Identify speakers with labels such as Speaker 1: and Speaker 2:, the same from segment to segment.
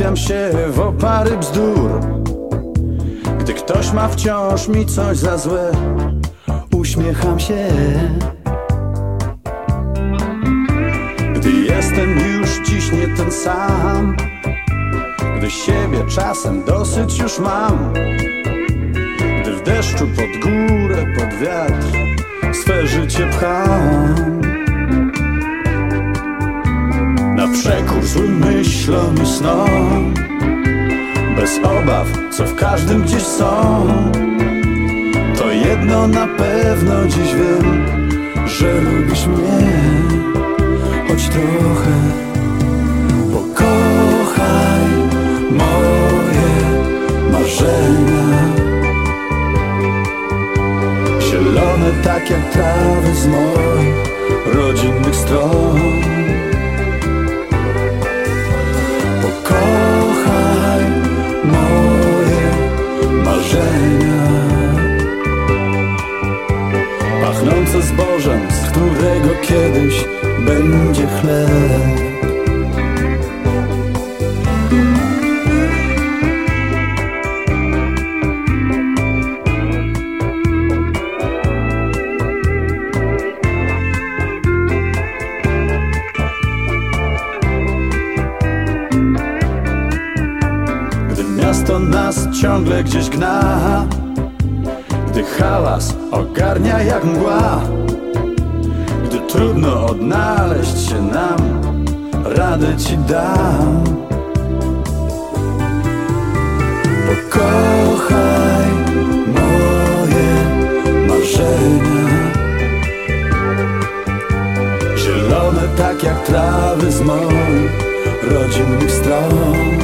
Speaker 1: zagłębiam się w opary bzdur. Gdy ktoś ma wciąż mi coś za złe, uśmiecham się. Gdy jestem już dziś nie ten sam, gdy siebie czasem dosyć już mam, gdy w deszczu pod górę, pod wiatr swe życie pcham, na przekór złym myślom i snom, bez obaw, co w każdym gdzieś są. To jedno na pewno dziś wiem, że lubisz mnie, choć trochę. Pokochaj moje marzenia, zielone tak jak trawy z moich rodzinnych stron. Pokochaj moje marzenia, pachnące zbożem, z którego kiedyś będzie chleb. Gdy miasto nas ciągle gdzieś gna, gdy hałas ogarnia jak mgła, gdy trudno odnaleźć się nam, radę ci dam. Pokochaj moje marzenia, zielone tak jak trawy z moich rodzinnych stron.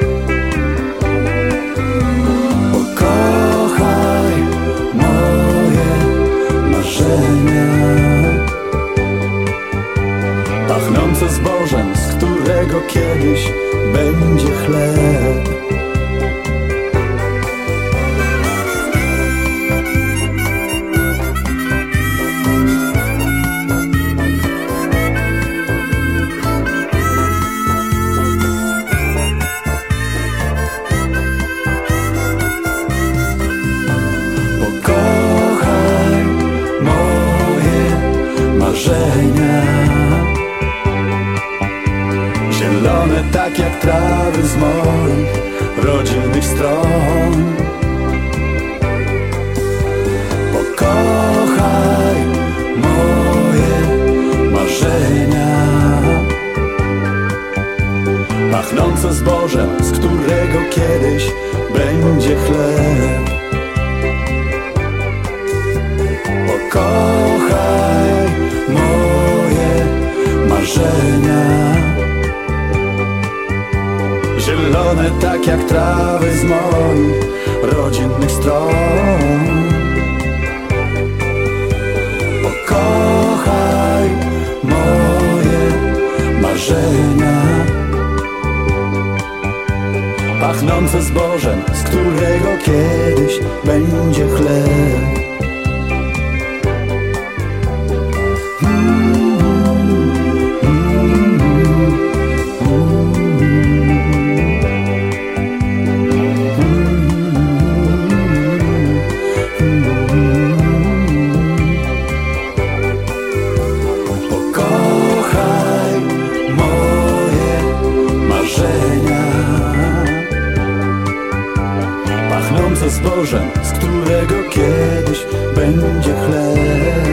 Speaker 1: Pokochaj moje marzenia, pachnące zbożem, z którego kiedyś będzie chleb. Pokochaj moje marzenia, zielone tak jak trawy z moich rodzinnych stron. Pokochaj moje marzenia, pachnące zbożem, z którego kiedyś będzie chleb. Pokochaj moje marzenia, zielone tak jak trawy z moich rodzinnych stron. Pokochaj moje marzenia, pachnące zbożem, z którego kiedyś będzie chleb. Pokochaj moje marzenia, pachnące zbożem, z którego kiedyś będzie chleb.